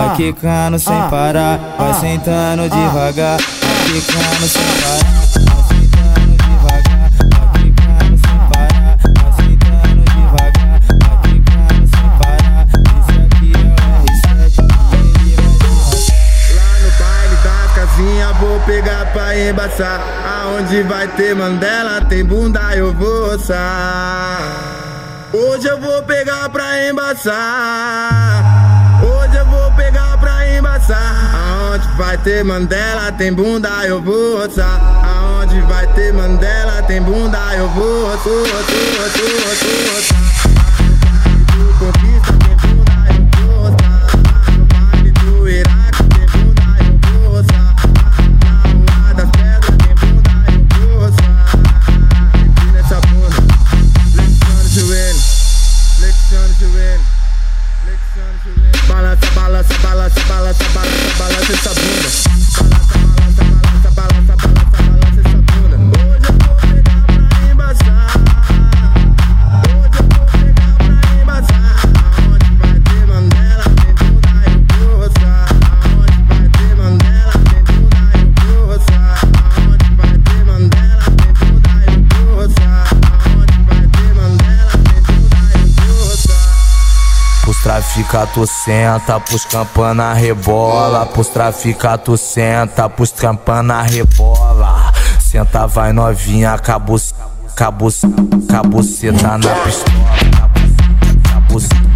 Vai quicando sem parar, vai sentando devagar. Vai quicando sem parar, vai sentando devagar. Vai quicando sem parar, vai sentando devagar. Vai quicando sem parar. Isso aqui é o R7, ele vai lá no baile da casinha vou pegar pra embaçar. Aonde vai ter Mandela, tem bunda, eu vou ossar. Hoje eu vou pegar pra embaçar. Hoje eu vou pegar pra embaçar. Aonde vai ter Mandela, tem bunda, eu vou ossar. Aonde vai ter Mandela, tem bunda, eu vou ossar. Conquista, tem bunda, eu vou ossar. No baile do Iraque, tem bunda, eu vou ossar. Na rua das pedras, tem bunda, eu vou ossar. Empina essa bunda, flexiona o joelho, flexiona o joelho, flexiona o joelho. Balança, balança, balança, balança, balança, balança essa bunda. Balança, balança, balança, balança, balança essa bunda. Hoje eu vou pegar pra embaçar. Hoje eu vou pegar pra embaçar. Aonde vai ter Mandela, tem bunda, eu vou ossar. Aonde vai ter Mandela, tem bunda, eu vou ossar. Aonde vai ter Mandela, tem bunda, eu vou ossar. Aonde vai ter Mandela, tem bunda, eu vou ossar. Pros trafica tu senta, pros campana rebola. Pros trafica tu senta, pros campana rebola. Senta vai novinha, cabuceta na pistola. Cabuceta